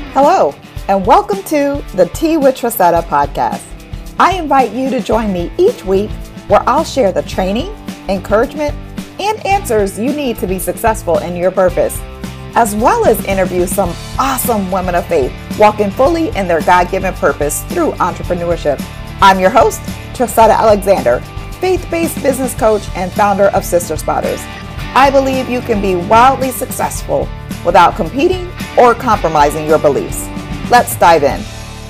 Hello, and welcome to the Tea with Tressetta podcast. I invite you to join me each week where I'll share the training, encouragement, and answers you need to be successful in your purpose, as well as interview some awesome women of faith walking fully in their God-given purpose through entrepreneurship. I'm your host, Tressetta Alexander, faith-based business coach and founder of Sister Spotters. I believe you can be wildly successful without competing or compromising your beliefs. Let's dive in.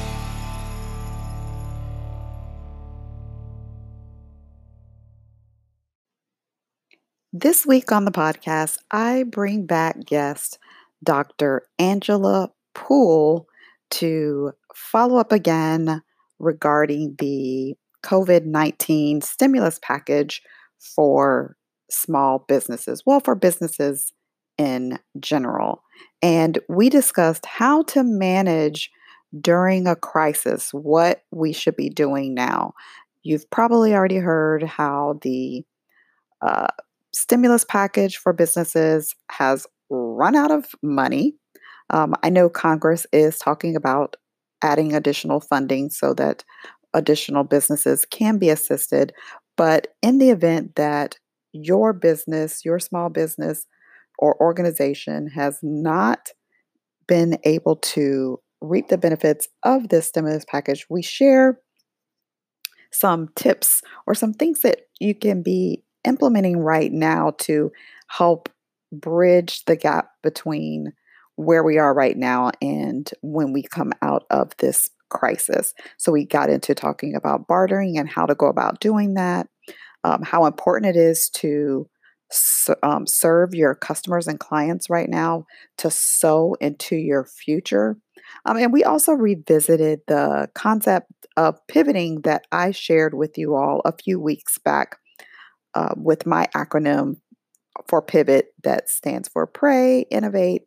This week on the podcast, I bring back guest Dr. Angela Poole to follow up again regarding the COVID-19 stimulus package for small businesses, well, for businesses in general. And we discussed how to manage during a crisis, what we should be doing now. You've probably already heard how the uh, stimulus package for businesses has run out of money. I know Congress is talking about adding additional funding so that additional businesses can be assisted. But in the event that your business, your small business or organization has not been able to reap the benefits of this stimulus package, we share some tips or some things that you can be implementing right now to help bridge the gap between where we are right now and when we come out of this crisis. So we got into talking about bartering and how to go about doing that, how important it is to serve your customers and clients right now, to sow into your future. And we also revisited the concept of pivoting that I shared with you all a few weeks back with my acronym for pivot that stands for pray, innovate,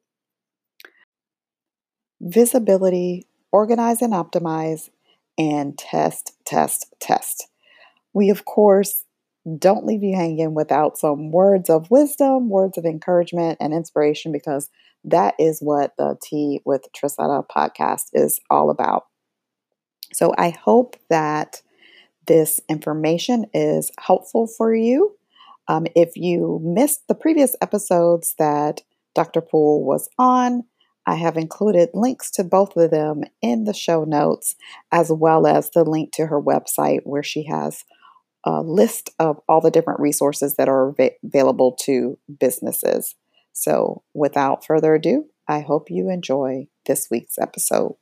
visibility, organize and optimize, and test, test, test. We, of course, don't leave you hanging without some words of wisdom, words of encouragement, and inspiration, because that is what the Tea with Tressetta podcast is all about. So I hope that this information is helpful for you. If you missed the previous episodes that Dr. Poole was on, I have included links to both of them in the show notes, as well as the link to her website where she has a list of all the different resources that are available to businesses. So without further ado, I hope you enjoy this week's episode.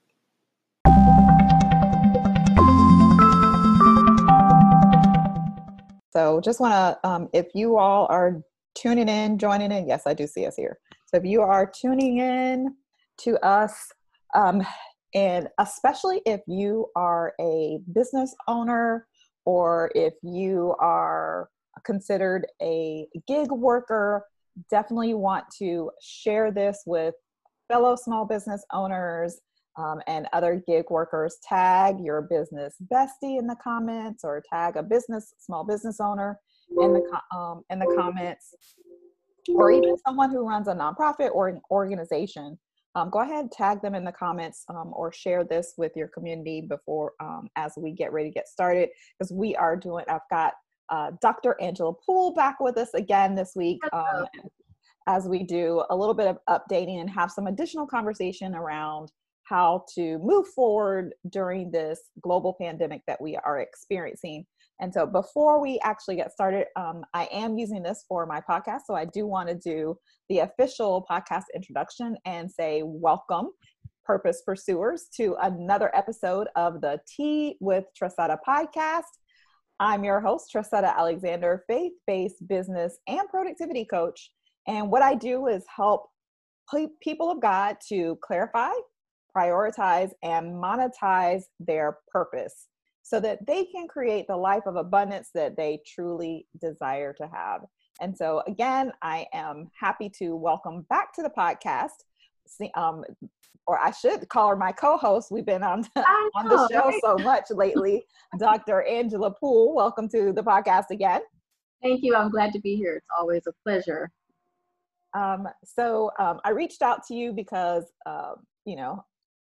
So just want to, if you all are tuning in, joining in, yes, I do see us here. So if you are tuning in to us, and especially if you are a business owner, or if you are considered a gig worker, definitely want to share this with fellow small business owners and other gig workers. Tag your business bestie in the comments, or tag a small business owner in the comments, or even someone who runs a nonprofit or an organization. Go ahead, tag them in the comments, or share this with your community before as we get ready to get started, because I've got Dr. Angela Poole back with us again this week, as we do a little bit of updating and have some additional conversation around how to move forward during this global pandemic that we are experiencing. And so before we actually get started, I am using this for my podcast. So I do want to do the official podcast introduction and say welcome, Purpose Pursuers, to another episode of the Tea with Tressetta podcast. I'm your host, Tressetta Alexander, faith-based business and productivity coach. And what I do is help people of God to clarify, prioritize, and monetize their purpose, so that they can create the life of abundance that they truly desire to have. And so again, I am happy to welcome back to the podcast, or I should call her my co-host. We've been on the show right? So much lately. Dr. Angela Poole, welcome to the podcast again. Thank you. I'm glad to be here. It's always a pleasure. So I reached out to you because,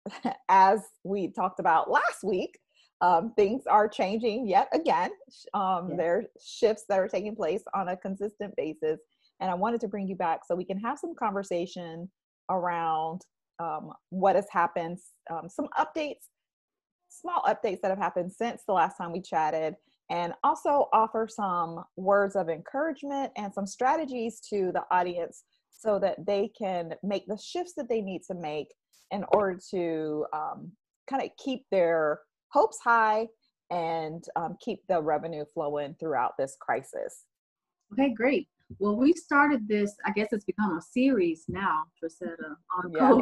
as we talked about last week, things are changing yet again. Yes. There are shifts that are taking place on a consistent basis. And I wanted to bring you back so we can have some conversation around what has happened, some updates, small updates that have happened since the last time we chatted, and also offer some words of encouragement and some strategies to the audience so that they can make the shifts that they need to make in order to kind of keep their hopes high and keep the revenue flowing throughout this crisis. Okay, great. Well, we started this, I guess it's become a series now, Tracetta, on Yeah.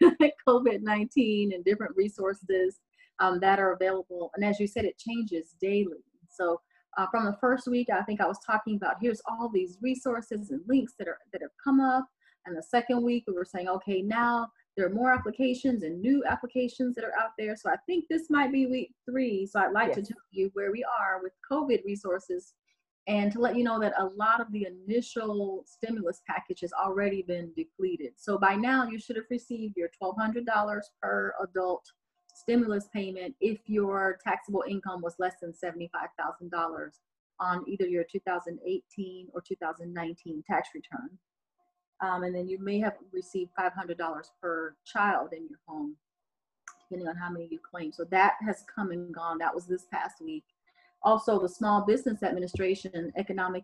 COVID-19 and different resources that are available. And as you said, it changes daily. So from the first week, I think I was talking about here's all these resources and links that have come up. And the second week, we were saying, okay, now there are more applications and new applications that are out there. So I think this might be week 3. So I'd like to tell you where we are with COVID resources and to let you know that a lot of the initial stimulus package has already been depleted. So by now you should have received your $1,200 per adult stimulus payment if your taxable income was less than $75,000 on either your 2018 or 2019 tax return. And then you may have received $500 per child in your home, depending on how many you claim. So that has come and gone. That was this past week. Also, the Small Business Administration and Economic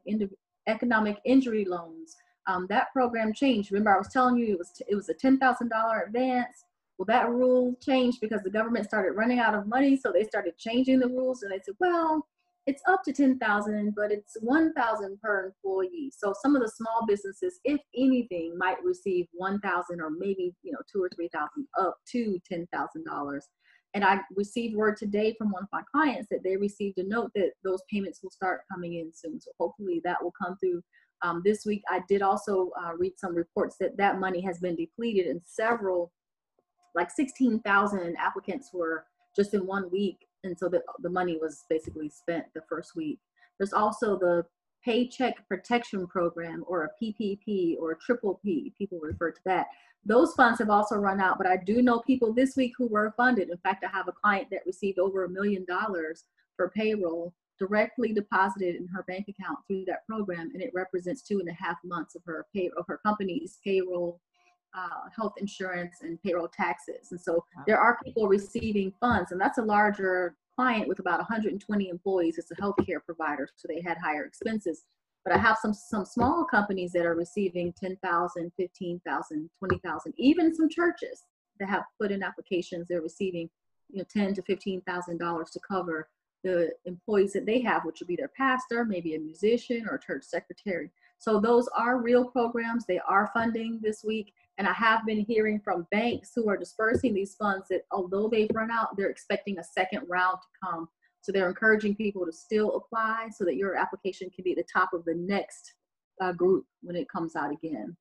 Injury Loans, that program changed. Remember, I was telling you it was a $10,000 advance. Well, that rule changed because the government started running out of money, so they started changing the rules, and they said, well, it's up to $10,000, but it's $1,000 per employee. So some of the small businesses, if anything, might receive $1,000 or maybe $2,000 or $3,000 up to $10,000. And I received word today from one of my clients that they received a note that those payments will start coming in soon. So hopefully that will come through this week. I did also read some reports that money has been depleted, and several, like 16,000 applicants were just in 1 week. And so the money was basically spent the first week. There's also the Paycheck Protection Program, or a PPP, or a triple P, people refer to that. Those funds have also run out, but I do know people this week who were funded. In fact, I have a client that received over $1 million for payroll directly deposited in her bank account through that program, and it represents 2.5 months of her company's payroll, health insurance, and payroll taxes. And so there are people receiving funds, and that's a larger client with about 120 employees. It's a healthcare provider, so they had higher expenses. But I have some small companies that are receiving $10,000, $15,000, $20,000. Even some churches that have put in applications, they're receiving $10,000 to $15,000 to cover the employees that they have, which would be their pastor, maybe a musician, or a church secretary. So those are real programs. They are funding this week. And I have been hearing from banks who are dispersing these funds that although they've run out, they're expecting a second round to come. So they're encouraging people to still apply so that your application can be at the top of the next group when it comes out again.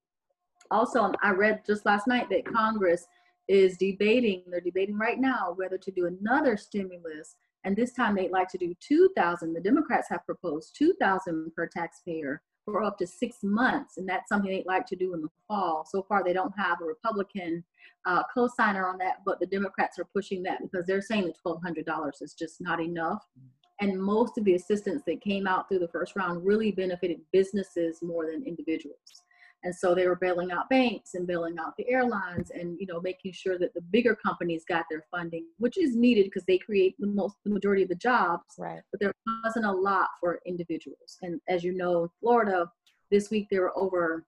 Also, I read just last night that Congress is they're debating right now whether to do another stimulus. And this time they'd like to do $2,000. The Democrats have proposed $2,000 per taxpayer for up to 6 months. And that's something they'd like to do in the fall. So far, they don't have a Republican co-signer on that, but the Democrats are pushing that because they're saying that $1,200 is just not enough. And most of the assistance that came out through the first round really benefited businesses more than individuals. And so they were bailing out banks and bailing out the airlines and, making sure that the bigger companies got their funding, which is needed because they create the majority of the jobs. Right. But there wasn't a lot for individuals. And as you know, in Florida, this week there were over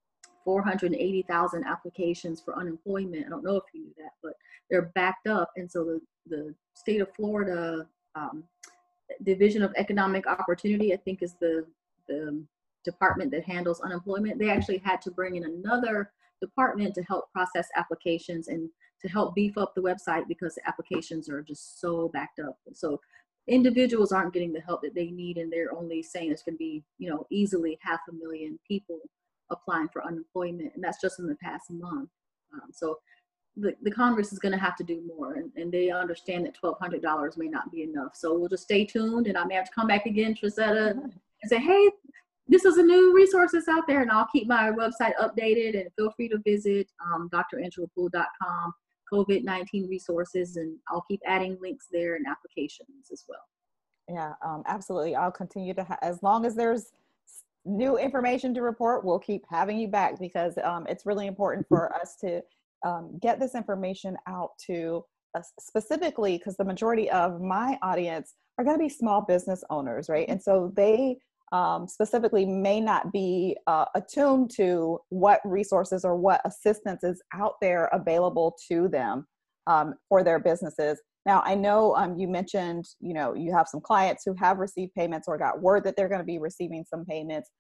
480,000 applications for unemployment. I don't know if you knew that, but they're backed up. And so the state of Florida Division of Economic Opportunity, I think is the department that handles unemployment, they actually had to bring in another department to help process applications and to help beef up the website because the applications are just so backed up. So individuals aren't getting the help that they need, and they're only saying there's going to be, easily 500,000 people applying for unemployment, and that's just in the past month. So the Congress is going to have to do more, and they understand that $1,200 may not be enough. So we'll just stay tuned, and I may have to come back again, Tracetta, and say, hey, this is a new resources out there, and I'll keep my website updated, and feel free to visit drangelapoole.com, COVID-19 resources, and I'll keep adding links there and applications as well. Yeah, absolutely. I'll continue to, as long as there's new information to report, we'll keep having you back, because it's really important for us to get this information out to specifically, because the majority of my audience are going to be small business owners, right? And so they specifically may not be attuned to what resources or what assistance is out there available to them for their businesses. Now, I know you mentioned, you have some clients who have received payments or got word that they're going to be receiving some payments.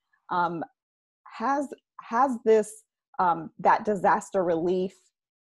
Has this, that disaster relief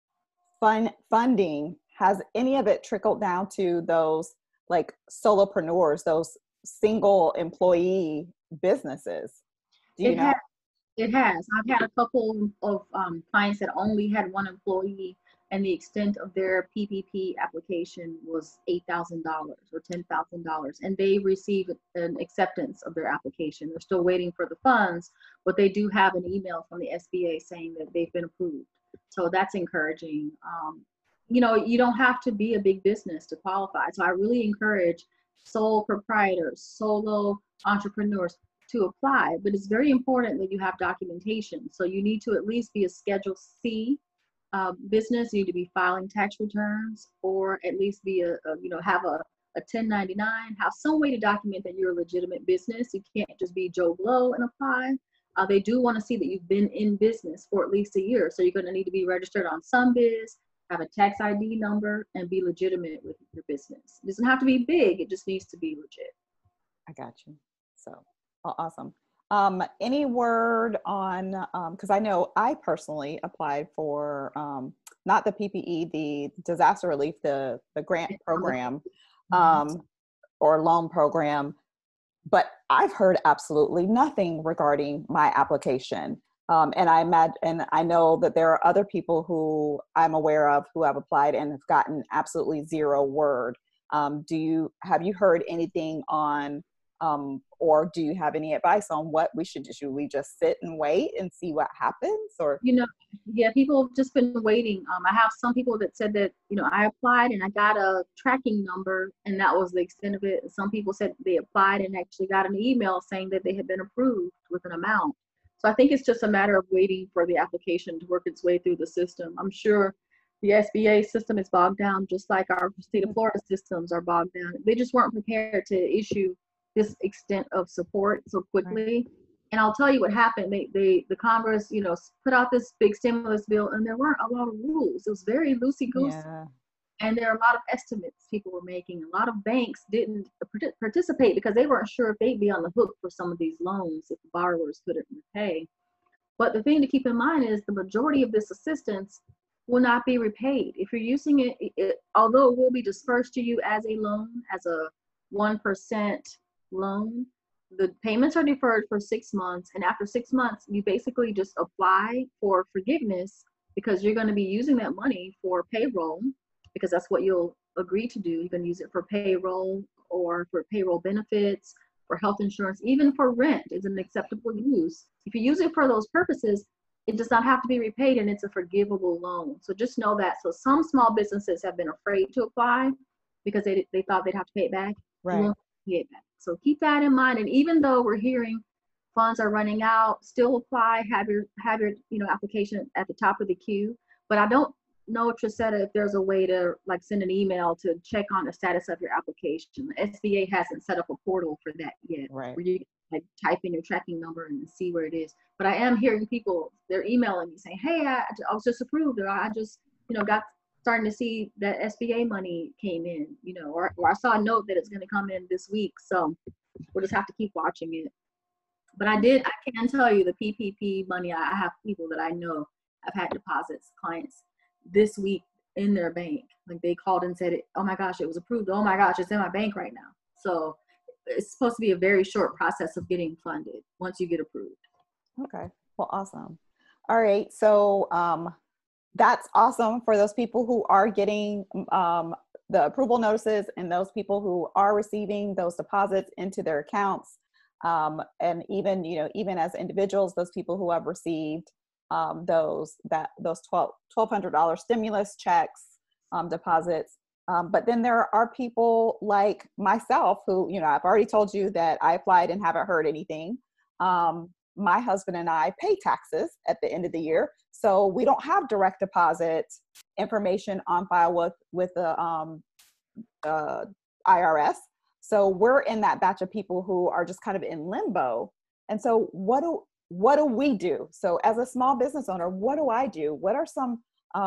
funding, has any of it trickled down to those like solopreneurs, those single employee businesses? Do you know? It has. I've had a couple of clients that only had one employee, and the extent of their PPP application was $8,000 or $10,000, and they received an acceptance of their application. They're still waiting for the funds, but they do have an email from the SBA saying that they've been approved. So that's encouraging. You don't have to be a big business to qualify. So I really encourage sole proprietors, solo entrepreneurs to apply, but it's very important that you have documentation. So you need to at least be a Schedule C business. You need to be filing tax returns, or at least be have a 1099, have some way to document that you're a legitimate business. You can't just be Joe Blow and apply. They do want to see that you've been in business for at least a year. So you're going to need to be registered on SunBiz, have a tax ID number, and be legitimate with your business. It doesn't have to be big. It just needs to be legit. I got you. So, well, awesome. Any word on, because I know I personally applied for not the PPE, the disaster relief, the grant program or loan program, but I've heard absolutely nothing regarding my application. And I know that there are other people who I'm aware of who have applied and have gotten absolutely zero word. Have you heard anything on, or do you have any advice on what we should do? Should we just sit and wait and see what happens? Or, yeah, people have just been waiting. I have some people that said that, I applied and I got a tracking number, and that was the extent of it. And some people said they applied and actually got an email saying that they had been approved with an amount. So I think it's just a matter of waiting for the application to work its way through the system. I'm sure the SBA system is bogged down, just like our state of Florida systems are bogged down. They just weren't prepared to issue this extent of support so quickly. And I'll tell you what happened. The Congress, put out this big stimulus bill, and there weren't a lot of rules. It was very loosey-goosey. Yeah. And there are a lot of estimates people were making. A lot of banks didn't participate because they weren't sure if they'd be on the hook for some of these loans if the borrowers couldn't repay. But the thing to keep in mind is the majority of this assistance will not be repaid. If you're using it, although it will be dispersed to you as a loan, as a 1% loan, the payments are deferred for 6 months. And after 6 months, you basically just apply for forgiveness, because you're going to be using that money for payroll, because that's what you'll agree to do. You can use it for payroll or for payroll benefits, for health insurance, even for rent is an acceptable use. If you use it for those purposes, it does not have to be repaid, and it's a forgivable loan. So just know that. So some small businesses have been afraid to apply because they thought they'd have to pay it back. Right. You won't pay it back. So keep that in mind. And even though we're hearing funds are running out, still apply, have your application at the top of the queue. But I don't know, Tracetta, if there's a way to send an email to check on the status of your application. The SBA hasn't set up a portal for that yet, right, where you type in your tracking number and see where it is. But I am hearing people, they're emailing me saying, hey, I was just approved, or I just got starting to see that SBA money came in, or I saw a note that it's going to come in this week. So we'll just have to keep watching it. But I can tell you the PPP money, I have people that I know have had deposits, clients, this week in their bank. They called and said, oh my gosh, it was approved. Oh my gosh, it's in my bank right now. So it's supposed to be a very short process of getting funded once you get approved. Okay, well, awesome. All right, so that's awesome for those people who are getting the approval notices, and those people who are receiving those deposits into their accounts. And even as individuals, those people who have received those $1,200 stimulus checks, deposits. But then there are people like myself who, I've already told you that I applied and haven't heard anything. My husband and I pay taxes at the end of the year, so we don't have direct deposit information on file with the IRS. So we're in that batch of people who are just kind of in limbo. And so what do we do? So as a small business owner, what do I do? What are some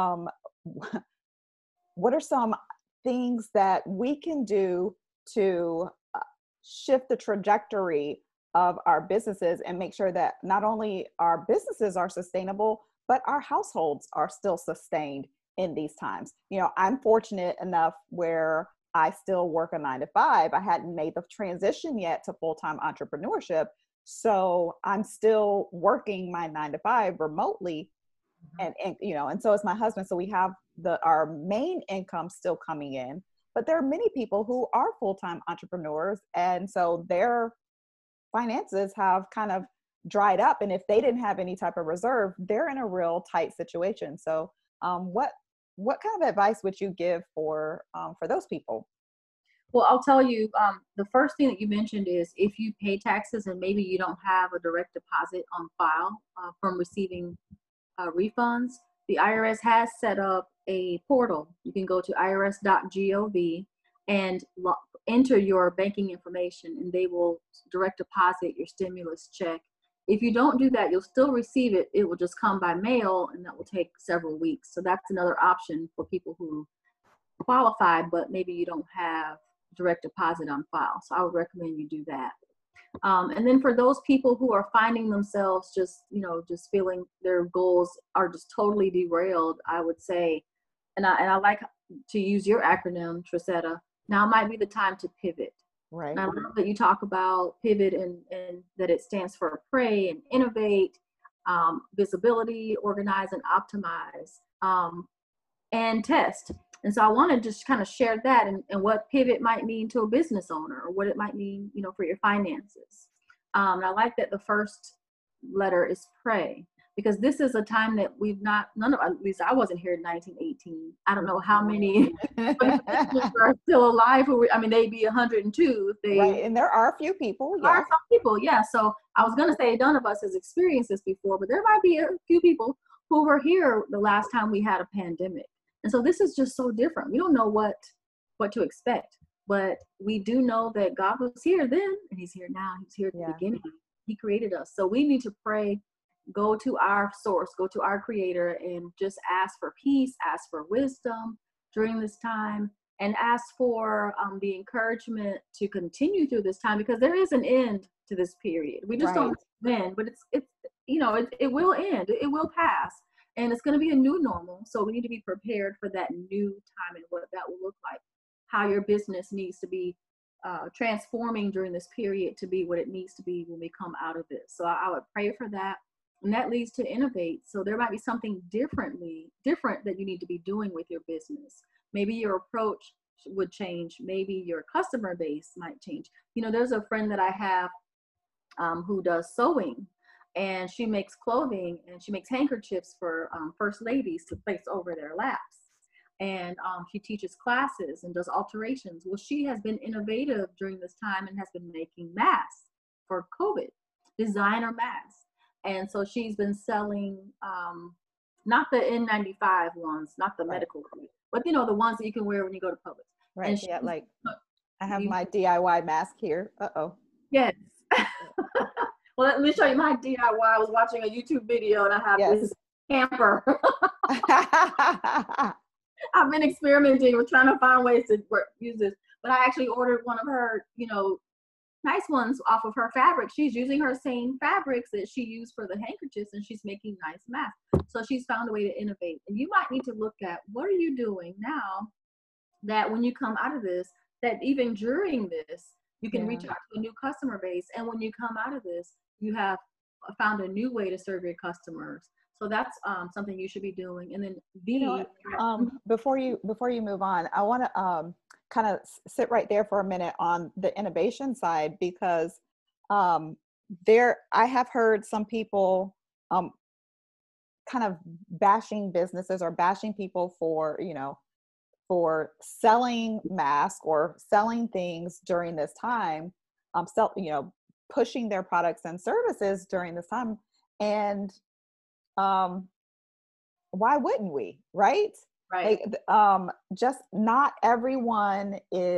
things that we can do to shift the trajectory of our businesses and make sure that not only our businesses are sustainable, but our households are still sustained in these times? I'm fortunate enough where I still work a 9 to 5. I hadn't made the transition yet to full-time entrepreneurship. So I'm still working my 9 to 5 remotely. And so is my husband. So we have our main income still coming in, but there are many people who are full-time entrepreneurs. And so their finances have kind of dried up. And if they didn't have any type of reserve, they're in a real tight situation. So what kind of advice would you give for those people? Well, I'll tell you, the first thing that you mentioned is if you pay taxes and maybe you don't have a direct deposit on file from receiving refunds, the IRS has set up a portal. You can go to irs.gov and enter your banking information, and they will direct deposit your stimulus check. If you don't do that, you'll still receive it. It will just come by mail, and that will take several weeks. So that's another option for people who qualify, but maybe you don't have direct deposit on file. So I would recommend you do that. And then for those people who are finding themselves just feeling their goals are just totally derailed, I would say, and I like to use your acronym, Tracetta, now might be the time to pivot. Right. And I love that you talk about pivot and that it stands for pray and innovate, visibility, organize and optimize, and test. And so I want to just kind of share that and what pivot might mean to a business owner, or what it might mean, for your finances. And I like that the first letter is pray, because this is a time that at least I wasn't here in 1918. I don't know how many are still alive they'd be 102 if they. Right, and there are a few people. There are some people, yeah. So I was going to say none of us has experienced this before, but there might be a few people who were here the last time we had a pandemic. And so this is just so different. We don't know what to expect, but we do know that God was here then, and he's here now. He's here at the beginning. He created us. So we need to pray, go to our source, go to our creator, and just ask for peace, ask for wisdom during this time, and ask for the encouragement to continue through this time, because there is an end to this period. We just don't know when, but it will end. It will pass. And it's going to be a new normal. So we need to be prepared for that new time and what that will look like, how your business needs to be transforming during this period to be what it needs to be when we come out of it. So I would pray for that. And that leads to innovate. So there might be something different that you need to be doing with your business. Maybe your approach would change. Maybe your customer base might change. There's a friend that I have who does sewing. And she makes clothing, and she makes handkerchiefs for first ladies to place over their laps. And she teaches classes and does alterations. Well, she has been innovative during this time and has been making masks for COVID, designer masks. And so she's been selling not the N95 ones, not the medical grade, but the ones that you can wear when you go to Publix. Right. And I have my DIY mask here. Uh-oh. Yes. Well, let me show you my DIY. I was watching a YouTube video and I have this hamper. I've been experimenting with trying to find ways to use this, but I actually ordered one of her, nice ones off of her fabric. She's using her same fabrics that she used for the handkerchiefs, and she's making nice masks. So she's found a way to innovate. And you might need to look at, what are you doing now that when you come out of this, that even during this, you can reach out to a new customer base. And when you come out of this, you have found a new way to serve your customers. So that's something you should be doing. And then before you move on, I want to kind of sit right there for a minute on the innovation side, because I have heard some people kind of bashing businesses or bashing people for for selling masks or selling things during this time, pushing their products and services during this time. And why wouldn't we, right? Right. Just not everyone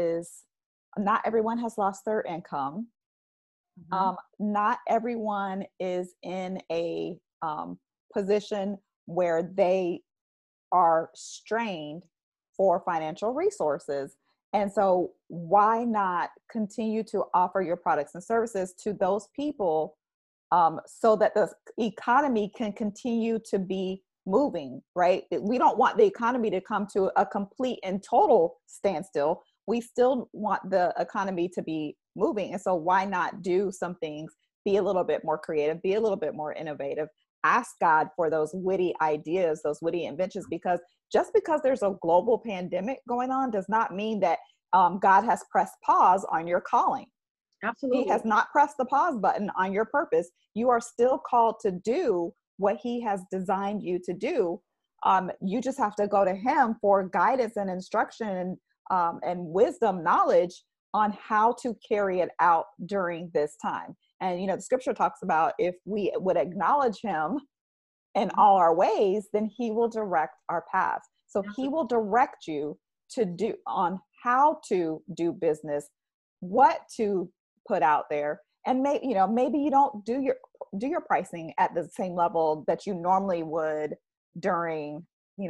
has lost their income. Mm-hmm. Not everyone is in a position where they are strained for financial resources. And so why not continue to offer your products and services to those people, so that the economy can continue to be moving, right? We don't want the economy to come to a complete and total standstill. We still want the economy to be moving. And so why not do some things, be a little bit more creative, be a little bit more innovative, ask God for those witty ideas, those witty inventions, because just because there's a global pandemic going on does not mean that God has pressed pause on your calling. Absolutely. He has not pressed the pause button on your purpose. You are still called to do what he has designed you to do. You just have to go to him for guidance and instruction and wisdom, knowledge on how to carry it out during this time. And, the scripture talks about if we would acknowledge him in all our ways, then he will direct our paths. So he will direct you to do on how to do business, what to put out there. And maybe you don't do your pricing at the same level that you normally would during,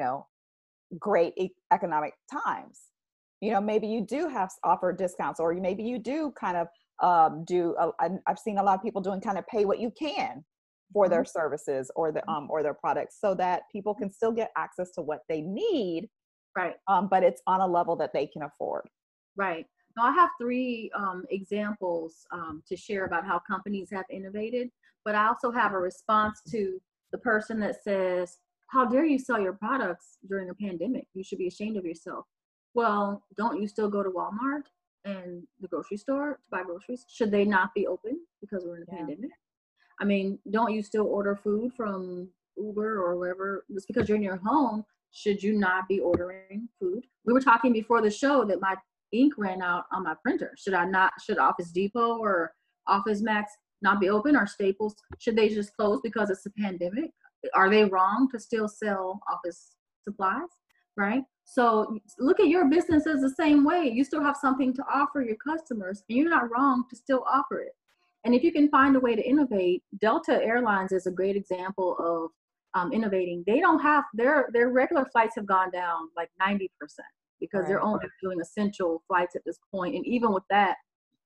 great economic times. Maybe you do have offer discounts, or maybe you do kind of I've seen a lot of people doing kind of pay what you can for their services or their products, so that people can still get access to what they need, right? But it's on a level that they can afford. Right. Now I have three examples to share about how companies have innovated, but I also have a response to the person that says, "How dare you sell your products during a pandemic? You should be ashamed of yourself." Well, don't you still go to Walmart and the grocery store to buy groceries? Should they not be open because we're in a pandemic? I mean, don't you still order food from Uber or wherever? Just because you're in your home, should you not be ordering food? We were talking before the show that my ink ran out on my printer. Should Office Depot or Office Max not be open, or Staples? Should they just close because it's a pandemic? Are they wrong to still sell office supplies? Right? So look at your business as the same way. You still have something to offer your customers, and you're not wrong to still offer it. And if you can find a way to innovate, Delta Airlines is a great example of innovating. They don't have their regular flights have gone down like 90% because they're only doing essential flights at this point. And even with that,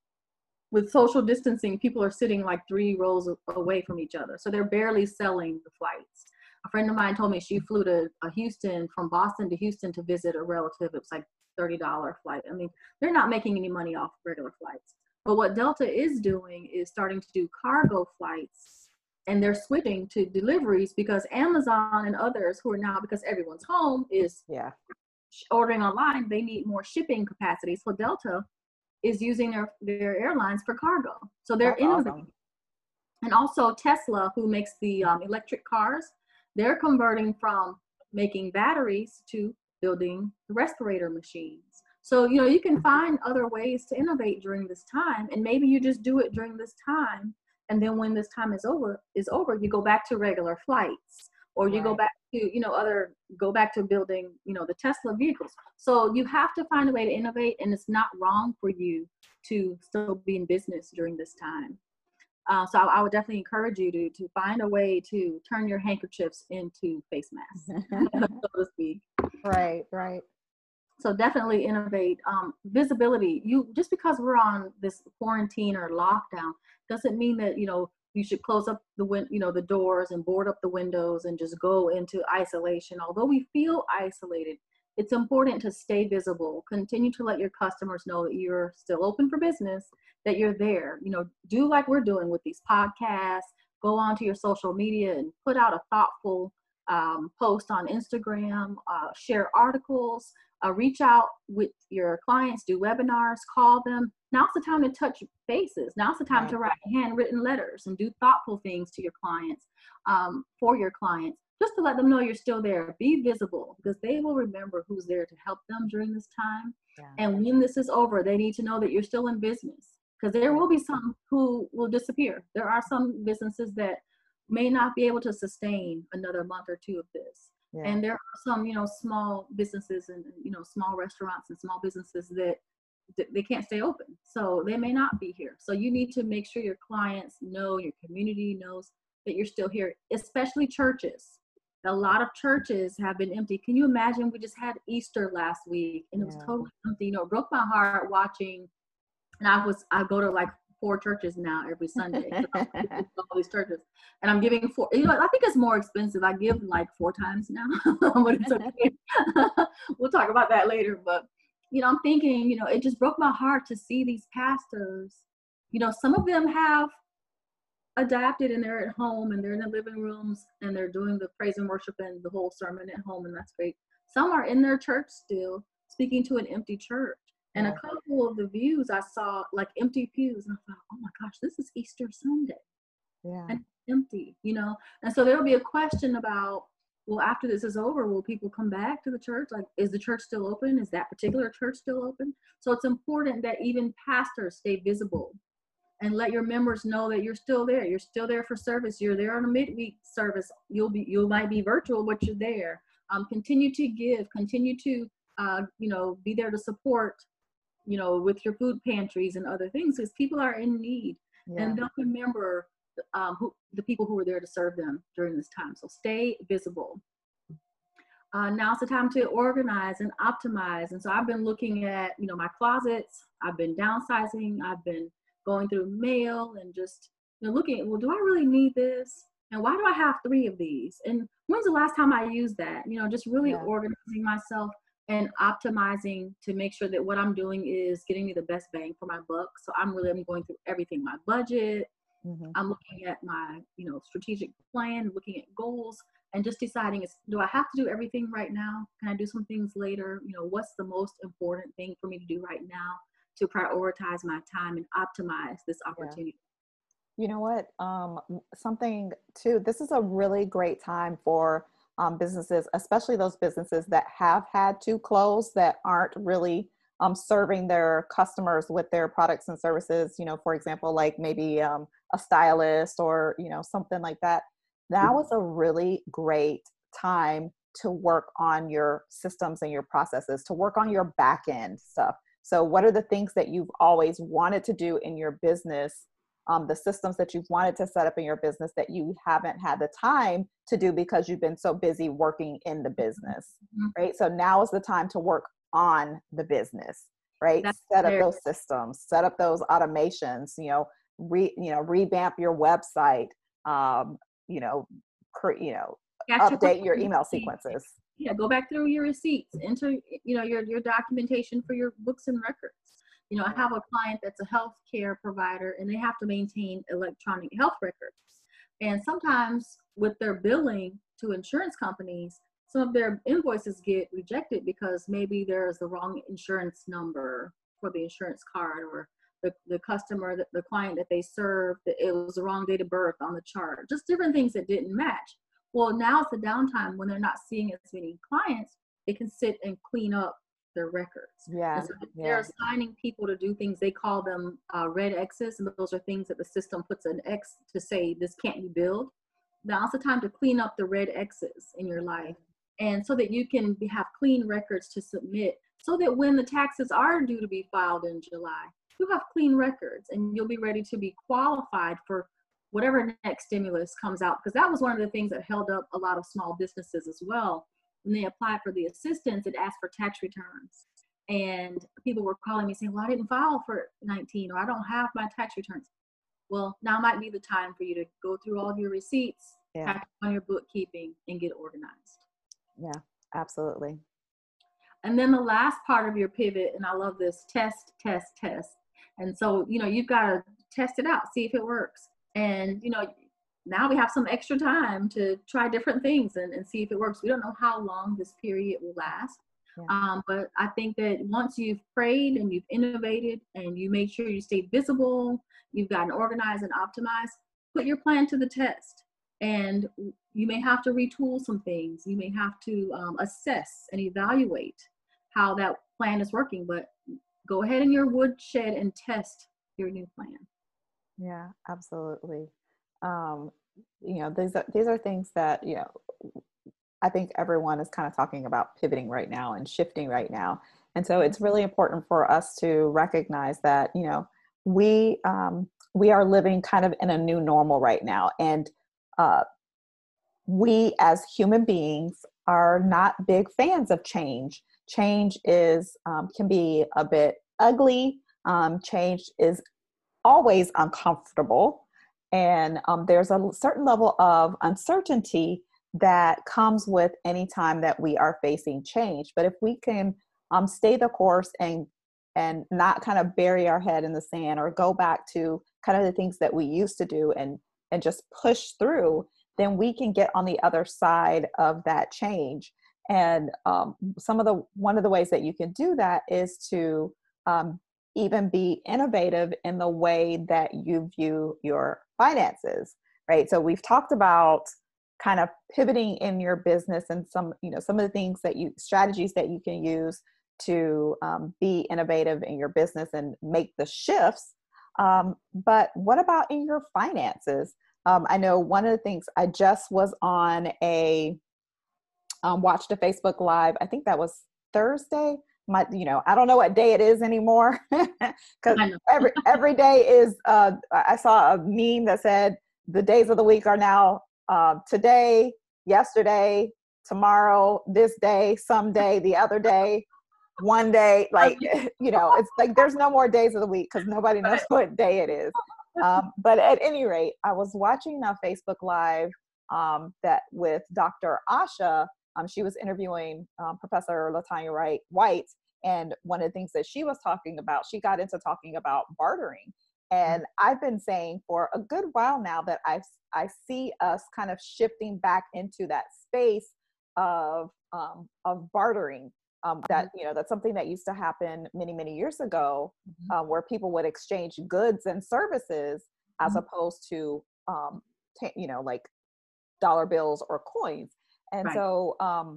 with social distancing, people are sitting like 3 rows away from each other. So they're barely selling the flights. A friend of mine told me she flew to Houston, from Boston to Houston, to visit a relative. It was like $30 flight. I mean, they're not making any money off regular flights. But what Delta is doing is starting to do cargo flights, and they're switching to deliveries because Amazon and others who are now, because everyone's home is ordering online, they need more shipping capacity. So Delta is using their airlines for cargo. So they're innovating. Awesome. And also Tesla, who makes the electric cars, they're converting from making batteries to building the respirator machines. So, you can find other ways to innovate during this time, and maybe you just do it during this time. And then when this time is over, you go back to regular flights, or you go back to, go back to building, the Tesla vehicles. So you have to find a way to innovate, and it's not wrong for you to still be in business during this time. So I would definitely encourage you to find a way to turn your handkerchiefs into face masks, so to speak. Right. So definitely innovate. Visibility. Just because we're on this quarantine or lockdown doesn't mean that you should close up the doors and board up the windows and just go into isolation. Although we feel isolated, it's important to stay visible. Continue to let your customers know that you're still open for business, that you're there. Do like we're doing with these podcasts. Go onto your social media and put out a thoughtful post on Instagram. Share articles. Reach out with your clients. Do webinars. Call them. Now's the time to touch bases. Now's the time to write handwritten letters and do thoughtful things to your clients, for your clients. just to let them know you're still there. Be visible, because they will remember who's there to help them during this time. Yeah. And when this is over, they need to know that you're still in business, because there will be some who will disappear. There are some businesses that may not be able to sustain another month or two of this. Yeah. And there are some, small businesses and, small restaurants and small businesses that they can't stay open. So they may not be here. So you need to make sure your clients know, your community knows that you're still here, especially churches. A lot of churches have been empty. Can you imagine? We just had Easter last week and it was totally empty. It broke my heart watching. And I go to like 4 churches now every Sunday. All these churches, and I'm giving 4. I think it's more expensive. I give like 4 times now, but it's okay. We'll talk about that later. But I'm thinking, it just broke my heart to see these pastors. Some of them have adapted and they're at home and they're in the living rooms and they're doing the praise and worship and the whole sermon at home, and that's great. Some are in their church still speaking to an empty church. And a couple of the views I saw, like empty pews, and I thought, oh my gosh, this is Easter Sunday. Yeah. And empty, And so there'll be a question about, well, after this is over, will people come back to the church? Like, is the church still open? Is that particular church still open? So it's important that even pastors stay visible and let your members know that you're still there. You're still there for service. You're there on a midweek service. You might be virtual, but you're there. Continue to give. Continue to, be there to support, with your food pantries and other things, because people are in need, and they'll remember the people who were there to serve them during this time. So stay visible. Now's the time to organize and optimize. And so I've been looking at, my closets. I've been downsizing. I've been going through mail and just looking at, well, do I really need this? And why do I have 3 of these? And when's the last time I used that? Just really organizing myself and optimizing to make sure that what I'm doing is getting me the best bang for my buck. So I'm going through everything, my budget. I'm looking at my, strategic plan, looking at goals, and just deciding, do I have to do everything right now? Can I do some things later? What's the most important thing for me to do right now to prioritize my time and optimize this opportunity? You know what? Something too, this is a really great time for businesses, especially those businesses that have had to close, that aren't really serving their customers with their products and services. For example, like maybe a stylist or, something like that. Now is a really great time to work on your systems and your processes, to work on your back end stuff. So what are the things that you've always wanted to do in your business? The systems that you've wanted to set up in your business that you haven't had the time to do because you've been so busy working in the business, right? So now is the time to work on the business, right? Set up those systems, set up those automations, revamp your website, update your email sequences. Yeah, go back through your receipts, enter, your documentation for your books and records. I have a client that's a healthcare provider, and they have to maintain electronic health records. And sometimes with their billing to insurance companies, some of their invoices get rejected because maybe there's the wrong insurance number for the insurance card, or the customer, the client that they serve, that it was the wrong date of birth on the chart, just different things that didn't match. Well, now it's the downtime when they're not seeing as many clients, they can sit and clean up their records. Yeah. So they're assigning people to do things. They call them red X's, and those are things that the system puts an X to say this can't be billed. Now's the time to clean up the red X's in your life, and so that you can have clean records to submit, so that when the taxes are due to be filed in July, you have clean records and you'll be ready to be qualified for whatever next stimulus comes out. Because that was one of the things that held up a lot of small businesses as well. When they applied for the assistance, it asked for tax returns. And people were calling me saying, well, I didn't file for 19, or I don't have my tax returns. Well, now might be the time for you to go through all of your receipts, catch on your bookkeeping, and get organized. Yeah, absolutely. And then the last part of your pivot, and I love this, test, test, test. And so, you've got to test it out, see if it works. And, now we have some extra time to try different things and see if it works. We don't know how long this period will last. But I think that once you've prayed and you've innovated and you make sure you stay visible, you've gotten organized and optimized, put your plan to the test. And, you may have to retool some things. You may have to assess and evaluate how that plan is working, but go ahead in your woodshed and test your new plan. Yeah, absolutely. These are things that, I think everyone is kind of talking about pivoting right now and shifting right now. And so it's really important for us to recognize that, we are living kind of in a new normal right now. And we as human beings are not big fans of change. Change is can be a bit ugly. Change is always uncomfortable. And there's a certain level of uncertainty that comes with any time that we are facing change. But if we can stay the course and not kind of bury our head in the sand or go back to kind of the things that we used to do and just push through, then we can get on the other side of that change. And one of the ways that you can do that is to even be innovative in the way that you view your finances, right? So we've talked about kind of pivoting in your business and some of the strategies that you can use to be innovative in your business and make the shifts. But what about in your finances? I know one of the things, I just was on watched a Facebook Live. I think that was Thursday. I don't know what day it is anymore because every day is, I saw a meme that said the days of the week are now today, yesterday, tomorrow, this day, someday, the other day, one day, it's like there's no more days of the week because nobody knows what day it is. But at any rate, I was watching a Facebook Live that with Dr. Asha. She was interviewing Professor Latanya White, and one of the things that she was talking about, she got into talking about bartering. And I've been saying for a good while now that I see us kind of shifting back into that space of bartering. That's something that used to happen many, many years ago, where people would exchange goods and services as opposed to, like dollar bills or coins. And so,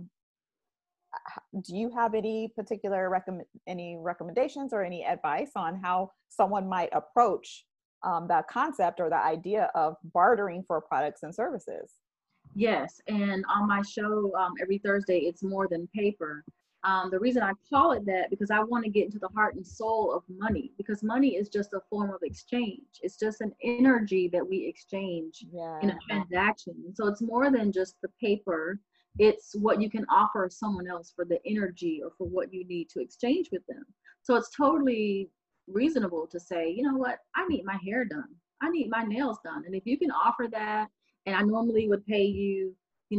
do you have any particular any recommendations or any advice on how someone might approach that concept or the idea of bartering for products and services? Yes, and on my show every Thursday, it's More Than Paper. The reason I call it that, because I want to get into the heart and soul of money, because money is just a form of exchange. It's just an energy that we exchange in a transaction. So it's more than just the paper. It's what you can offer someone else for the energy or for what you need to exchange with them. So it's totally reasonable to say, you know what, I need my hair done. I need my nails done. And if you can offer that, and I normally would pay you,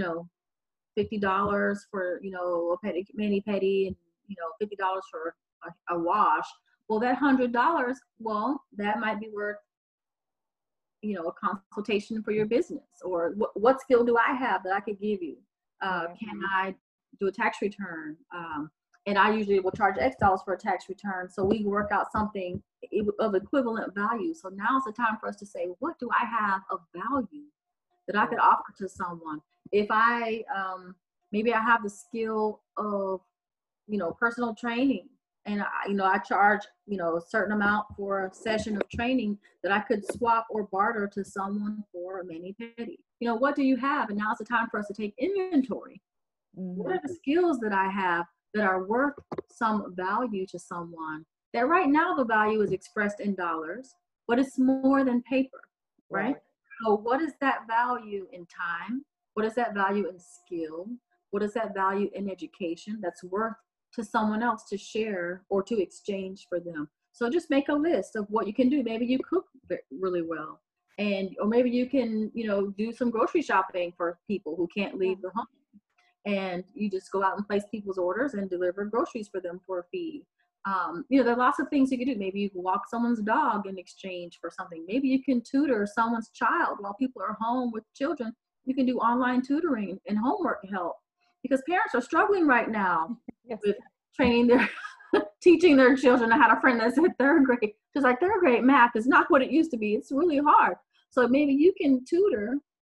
$50 for, a mani-pedi and, $50 for a wash. Well, that $100, that might be worth, a consultation for your business, or what skill do I have that I could give you? Can I do a tax return? And I usually will charge X dollars for a tax return. So we work out something of equivalent value. So now's the time for us to say, what do I have of value that I could offer to someone? If I, maybe I have the skill of, personal training, and I charge, a certain amount for a session of training that I could swap or barter to someone for a mani-pedi. What do you have? And now's the time for us to take inventory. What are the skills that I have that are worth some value to someone? That right now the value is expressed in dollars, but it's more than paper, right? So what is that value in time? What is that value in skill? What is that value in education that's worth to someone else to share or to exchange for them? So just make a list of what you can do. Maybe you cook really well, or maybe you can, do some grocery shopping for people who can't leave the home, and you just go out and place people's orders and deliver groceries for them for a fee. There are lots of things you can do. Maybe you can walk someone's dog in exchange for something. Maybe you can tutor someone's child while people are home with children. You can do online tutoring and homework help, because parents are struggling right now with training teaching their children how to friend us at third grade. Just like third grade math is not what it used to be. It's really hard. So maybe you can tutor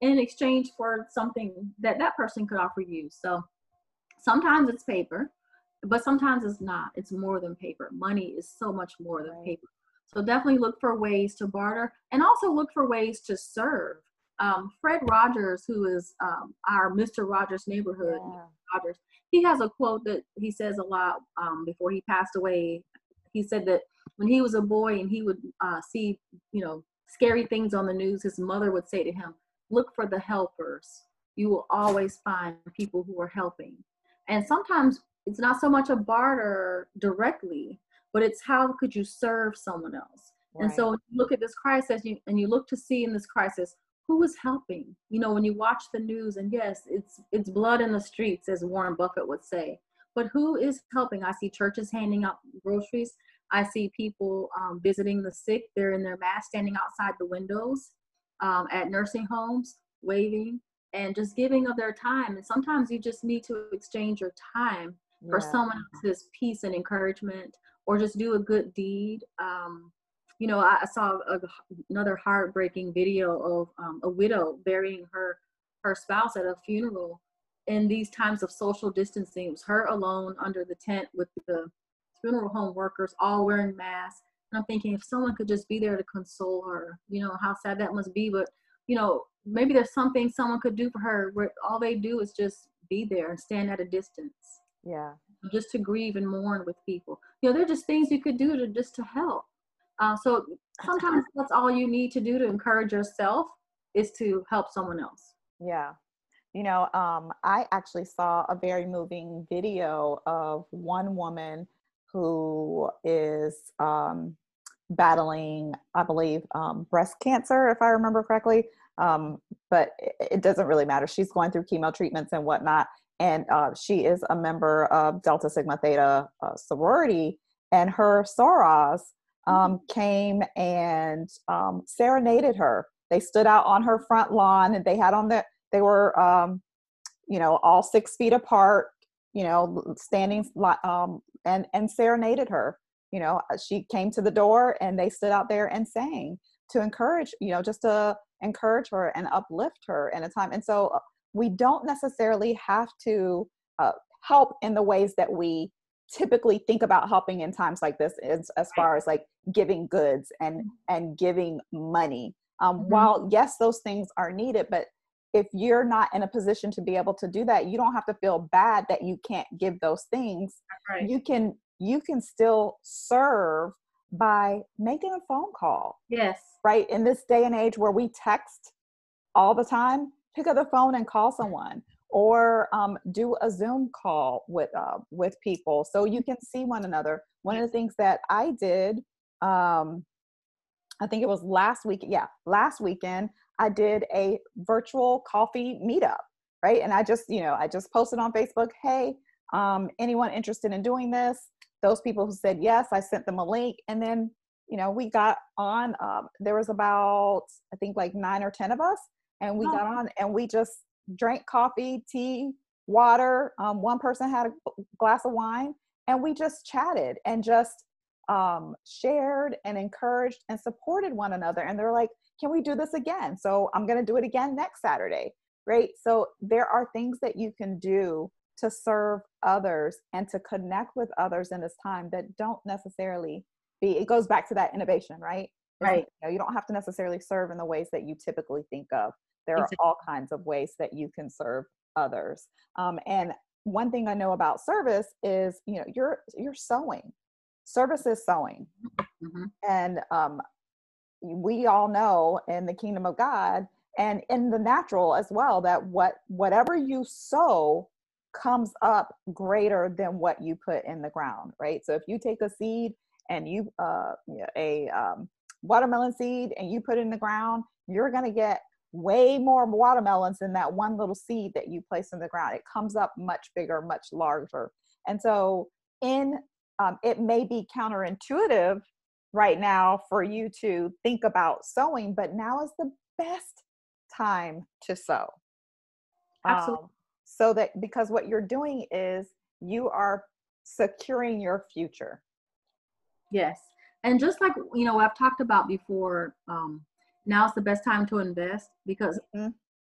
in exchange for something that that person could offer you. So sometimes it's paper, but sometimes it's not. It's more than paper. Money is so much more than paper. So definitely look for ways to barter, and also look for ways to serve. Fred Rogers, who is our Mr. Rogers neighborhood, Rogers, he has a quote that he says a lot before he passed away. He said that when he was a boy and he would see, scary things on the news, his mother would say to him, look for the helpers. You will always find people who are helping. And sometimes it's not so much a barter directly, but it's how could you serve someone else? Right. And so when you look at this crisis and you look to see in this crisis, who is helping? When you watch the news, and yes, it's blood in the streets, as Warren Buffett would say, but who is helping? I see churches handing out groceries. I see people visiting the sick. They're in their masks, standing outside the windows at nursing homes, waving and just giving of their time. And sometimes you just need to exchange your time for someone else's peace and encouragement, or just do a good deed. I saw another heartbreaking video of a widow burying her spouse at a funeral. In these times of social distancing, it was her alone under the tent with the funeral home workers all wearing masks. And I'm thinking, if someone could just be there to console her, how sad that must be. But, maybe there's something someone could do for her where all they do is just be there and stand at a distance. Yeah. Just to grieve and mourn with people. They're just things you could do to help. So sometimes that's all you need to do to encourage yourself, is to help someone else. Yeah. I actually saw a very moving video of one woman who is battling, I believe, breast cancer, if I remember correctly. But it doesn't really matter. She's going through chemo treatments and whatnot. And she is a member of Delta Sigma Theta sorority, and her sorors came and serenaded her. They stood out on her front lawn, and they were, all 6 feet apart, standing, and serenaded her. She came to the door and they stood out there and sang to encourage, just to encourage her and uplift her in a time. And so we don't necessarily have to help in the ways that we typically think about helping in times like this, as far as like giving goods and giving money. While yes, those things are needed, but if you're not in a position to be able to do that, you don't have to feel bad that you can't give those things. Right. You can still serve by making a phone call. Yes. Right. In this day and age where we text all the time, pick up the phone and call someone, or do a Zoom call with people so you can see one another. One of the things that I did, I think it was last weekend, I did a virtual coffee meetup, right? And I just posted on Facebook, hey, anyone interested in doing this? Those people who said yes, I sent them a link. And then, we got on, there was about, I think like 9 or 10 of us. And we got on and we just drank coffee, tea, water. One person had a glass of wine, and we just chatted and just shared and encouraged and supported one another. And they're like, can we do this again? So I'm going to do it again next Saturday, right? So there are things that you can do to serve others and to connect with others in this time that don't necessarily it goes back to that innovation, right? Right. You don't have to necessarily serve in the ways that you typically think of. There are all kinds of ways that you can serve others. And one thing I know about service is, you're sowing. Service is sowing. Mm-hmm. And we all know in the kingdom of God and in the natural as well, that whatever you sow comes up greater than what you put in the ground, right? So if you take a seed and you a watermelon seed and you put it in the ground, you're going to get way more watermelons than that one little seed that you place in the ground. It comes up much bigger, much larger. And so it may be counterintuitive right now for you to think about sowing, but now is the best time to sow. Absolutely. So that, because what you're doing is you are securing your future. Yes. And just like, I've talked about before, now's the best time to invest, because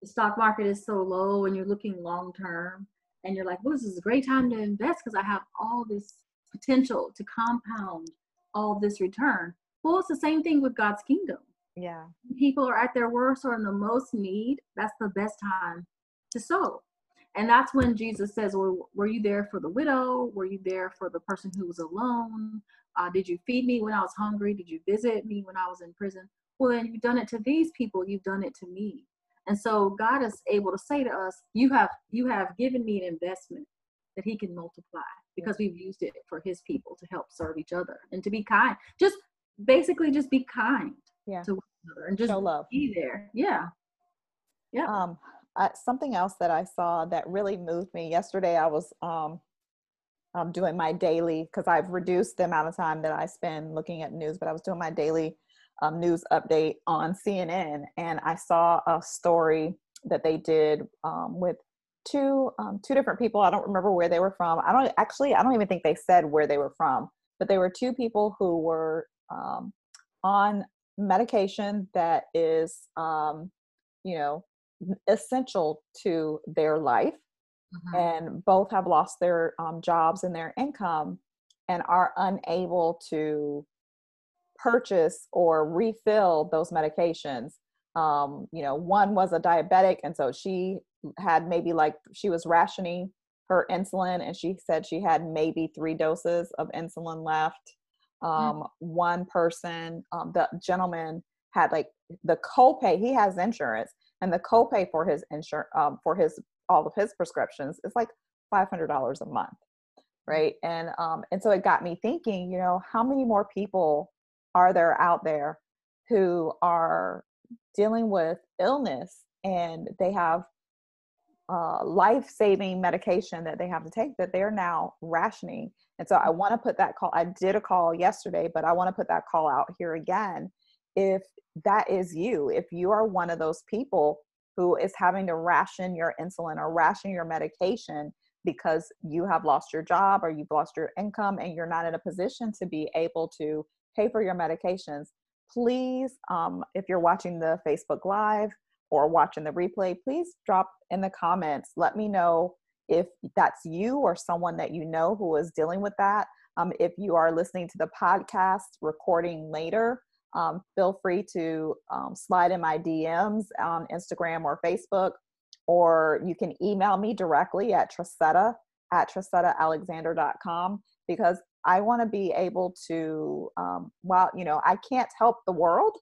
the stock market is so low and you're looking long term and you're like, well, this is a great time to invest because I have all this potential to compound all this return. Well, it's the same thing with God's kingdom. Yeah. People are at their worst or in the most need. That's the best time to sow. And that's when Jesus says, well, were you there for the widow? Were you there for the person who was alone? Did you feed me when I was hungry? Did you visit me when I was in prison? Well, then you've done it to these people. You've done it to me. And so God is able to say to us, you have given me an investment that he can multiply because we've used it for his people to help serve each other and to be kind. Just basically just be kind to one another and just show love. Be there. Yeah. Yeah. Something else that I saw that really moved me yesterday, I was doing my daily, because I've reduced the amount of time that I spend looking at news, but I was doing my daily news update on CNN, and I saw a story that they did with two different people. I don't remember where they were from. I don't even think they said where they were from, but they were two people who were on medication that is, essential to their life. And both have lost their jobs and their income and are unable to purchase or refill those medications. One was a diabetic, and so she had she was rationing her insulin, and she said she had maybe 3 doses of insulin left. One person, the gentleman, had the copay. He has insurance, and the copay for his insurance, for all of his prescriptions is like $500 a month, right? And so it got me thinking, how many more people are there out there who are dealing with illness and they have life-saving medication that they have to take that they're now rationing? And so I want to put that call. I did a call yesterday, but I want to put that call out here again. If that is you, if you are one of those people who is having to ration your insulin or ration your medication because you have lost your job or you've lost your income and you're not in a position to be able to pay for your medications, please, if you're watching the Facebook Live or watching the replay, please drop in the comments. Let me know if that's you or someone that you know who is dealing with that. If you are listening to the podcast recording later, feel free to slide in my DMs on Instagram or Facebook, or you can email me directly at trossetta@trossettaalexander.com, because I want to be able to, I can't help the world,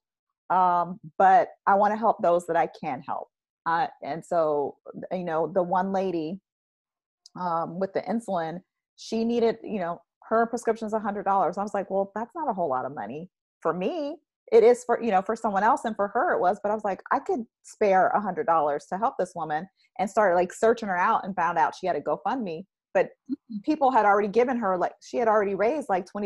but I want to help those that I can help. And so, the one lady with the insulin, she needed, her prescription is $100. I was like, well, that's not a whole lot of money. For me, it is for someone else, and for her it was, but I was like, I could spare $100 to help this woman, and started searching her out and found out she had a GoFundMe, but people had already given her, she had already raised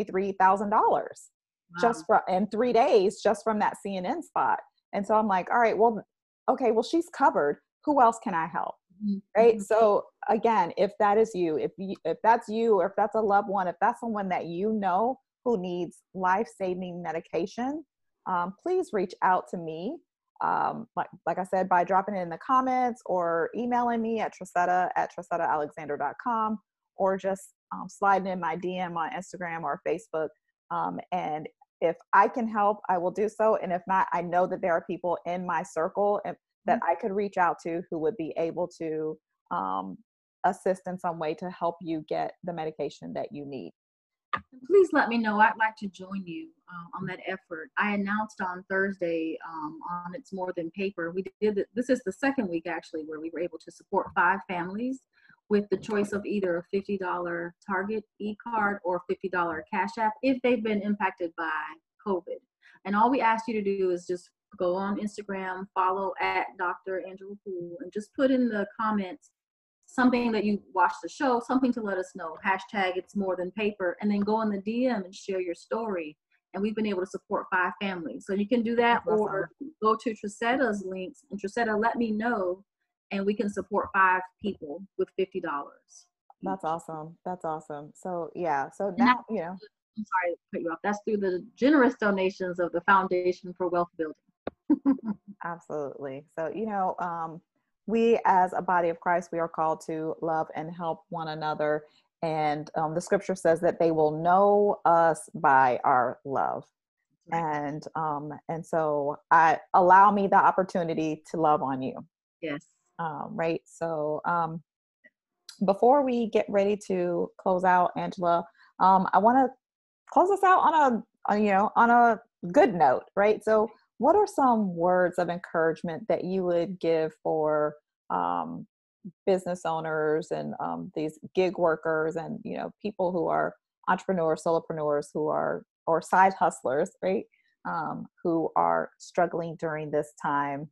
$23,000 just in 3 days, just from that CNN spot. And so I'm like, all right, well, okay, well, she's covered. Who else can I help? Right. So again, if that is you, if that's you, or if that's a loved one, if that's someone that you know who needs life-saving medication, please reach out to me. Like I said, by dropping it in the comments or emailing me at trossetta@trossettaalexander.com, or just sliding in my DM on Instagram or Facebook. And if I can help, I will do so. And if not, I know that there are people in my circle that I could reach out to who would be able to assist in some way to help you get the medication that you need. Please let me know. I'd like to join you on that effort. I announced on Thursday on It's More Than Paper. We did this is the second week actually where we were able to support 5 families with the choice of either a $50 Target e-card or $50 Cash App if they've been impacted by COVID. And all we ask you to do is just go on Instagram, follow at Dr. Angela Poole, and just put in the comments something that you watched the show, something to let us know, hashtag It's More Than Paper, and then go in the DM and share your story. And we've been able to support 5 families. So you can do that, or go to Trossetta's links, and Trossetta, let me know, and we can support 5 people with $50. That's awesome. That's awesome. So yeah, so now, I'm sorry to cut you off. That's through the generous donations of the Foundation for Wealth Building. Absolutely. So, we as a body of Christ, we are called to love and help one another. And the scripture says that they will know us by our love. Right. And so I allow me the opportunity to love on you. Yes. Right. So before we get ready to close out, Angela, I want to close us out on a good note, right? So what are some words of encouragement that you would give for business owners and these gig workers and, people who are entrepreneurs, solopreneurs, who are, or side hustlers, right? Who are struggling during this time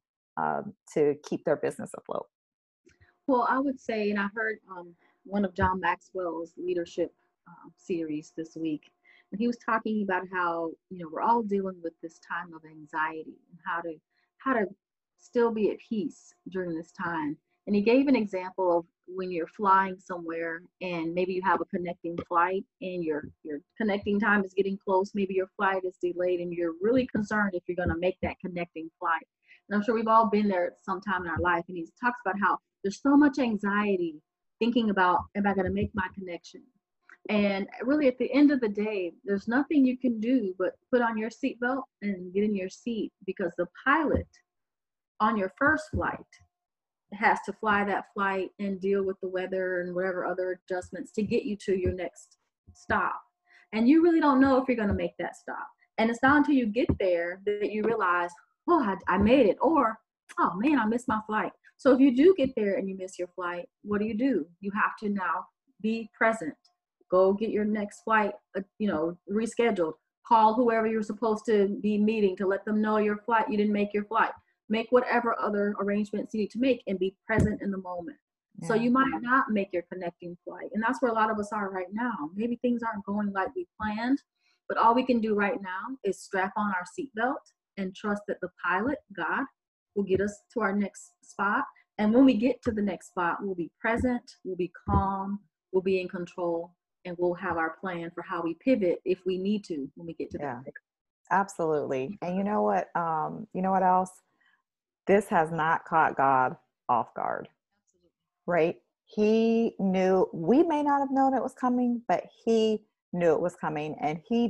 to keep their business afloat? Well, I would say, and I heard one of John Maxwell's leadership series this week, and he was talking about how we're all dealing with this time of anxiety and how to still be at peace during this time. And he gave an example of when you're flying somewhere and maybe you have a connecting flight and your connecting time is getting close. Maybe your flight is delayed and you're really concerned if you're going to make that connecting flight. And I'm sure we've all been there at some time in our life. And he talks about how there's so much anxiety thinking about, am I going to make my connection? And really, at the end of the day, there's nothing you can do but put on your seatbelt and get in your seat, because the pilot on your first flight has to fly that flight and deal with the weather and whatever other adjustments to get you to your next stop. And you really don't know if you're going to make that stop. And it's not until you get there that you realize, oh, I made it, or, oh man, I missed my flight. So if you do get there and you miss your flight, what do? You have to now be present. Go get your next flight, rescheduled. Call whoever you're supposed to be meeting to let them know you didn't make your flight. Make whatever other arrangements you need to make and be present in the moment. Yeah. So you might not make your connecting flight. And that's where a lot of us are right now. Maybe things aren't going like we planned, but all we can do right now is strap on our seatbelt and trust that the pilot, God, will get us to our next spot. And when we get to the next spot, we'll be present, we'll be calm, we'll be in control, and we'll have our plan for how we pivot if we need to when we get to that. Absolutely. And you know what else? This has not caught God off guard. Absolutely. Right? He knew, we may not have known it was coming, but he knew it was coming, and he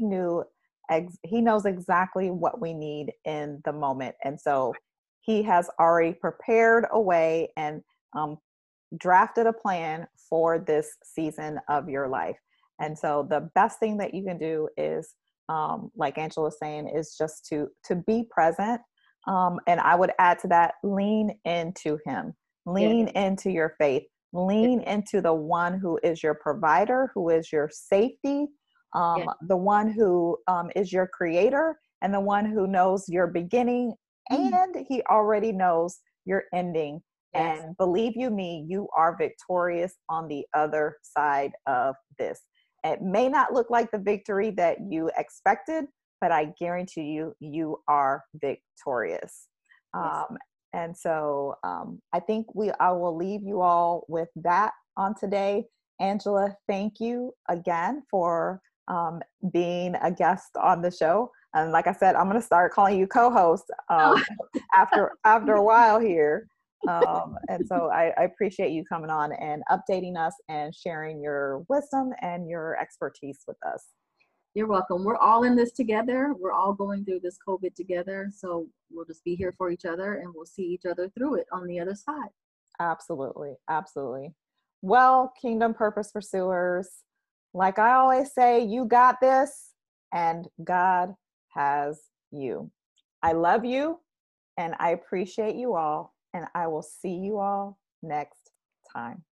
knows exactly what we need in the moment. And so he has already prepared a way and drafted a plan for this season of your life. And so the best thing that you can do is, like Angela was saying, is just to be present. And I would add to that, lean into him, lean into your faith, lean into the one who is your provider, who is your safety, the one who is your creator, and the one who knows your beginning, and he already knows your ending. Yes. And believe you me, you are victorious on the other side of this. It may not look like the victory that you expected, but I guarantee you, you are victorious. Yes. And so I think I will leave you all with that on today. Angela, thank you again for being a guest on the show. And like I said, I'm going to start calling you co-host after a while here. And so I appreciate you coming on and updating us and sharing your wisdom and your expertise with us. You're welcome. We're all in this together. We're all going through this COVID together. So we'll just be here for each other, and we'll see each other through it on the other side. Absolutely. Absolutely. Well, Kingdom Purpose Pursuers, like I always say, you got this, and God has you. I love you, and I appreciate you all, and I will see you all next time.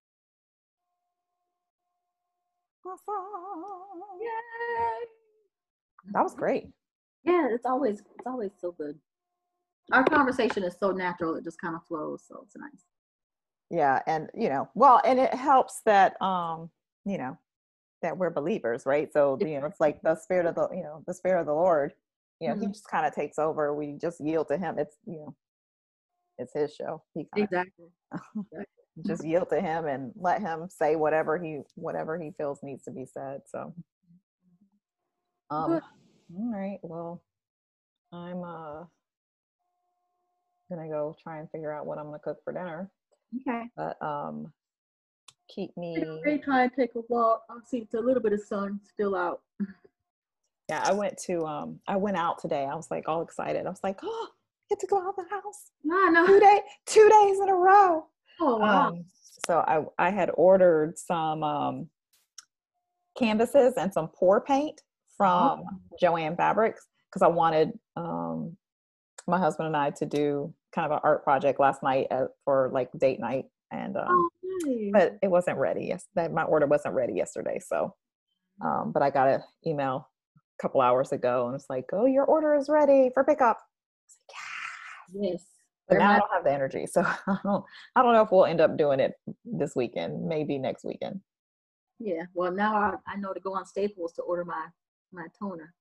Awesome. Yay! That was great. Yeah, it's always so good. Our conversation is so natural, it just kind of flows, so it's nice. Yeah, and and it helps that that we're believers, right? So it's like the spirit of the spirit of the Lord, he just kind of takes over. We just yield to him. It's it's his show. Exactly. Just yield to him and let him say whatever he feels needs to be said. So all right, well, I'm gonna go try and figure out what I'm gonna cook for dinner. Okay. But keep I'm me. ready to try and take a walk. I'll see it's a little bit of sun still out. Yeah, I went out today. I was like all excited. I was like, oh, I get to go out the house. No, no. 2 days in a row. Oh wow. So I had ordered some canvases and some pour paint Oh, from Joanne Fabrics because I wanted my husband and I to do kind of an art project last night for like date night, and nice. but it wasn't ready. Yes, that my order wasn't ready yesterday. So, but I got an email a couple hours ago, and it's like, oh, your order is ready for pickup. Yes. But They're now I my don't have the energy, so I don't know if we'll end up doing it this weekend. Maybe next weekend. yeah. Well, now I know to go on Staples to order my toner.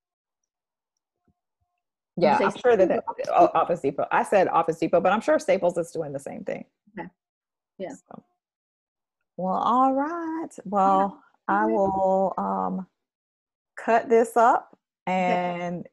You Yeah, say I'm sure that, Staples? Office Depot. I said Office Depot, but I'm sure Staples is doing the same thing. Okay. Yeah. So, well, all right. Yeah. Well, I will cut this up Okay. and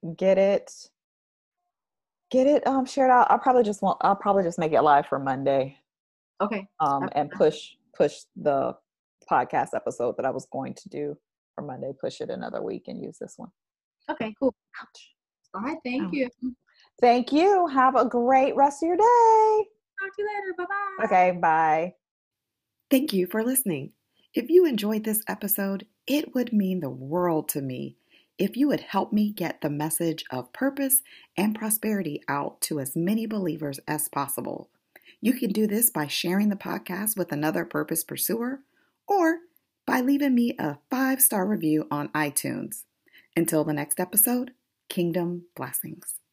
get it shared out. I'll probably just make it live for Monday. Okay. And push the podcast episode that I was going to do for Monday, push it another week and use this one. Okay. Cool. Ouch. All right. Thank Oh. you. Thank you. Have a great rest of your day. Talk to you later. Bye bye. Okay, bye. Thank you for listening. If you enjoyed this episode, it would mean the world to me if you would help me get the message of purpose and prosperity out to as many believers as possible. You can do this by sharing the podcast with another purpose pursuer or by leaving me a 5-star review on iTunes. Until the next episode, Kingdom blessings.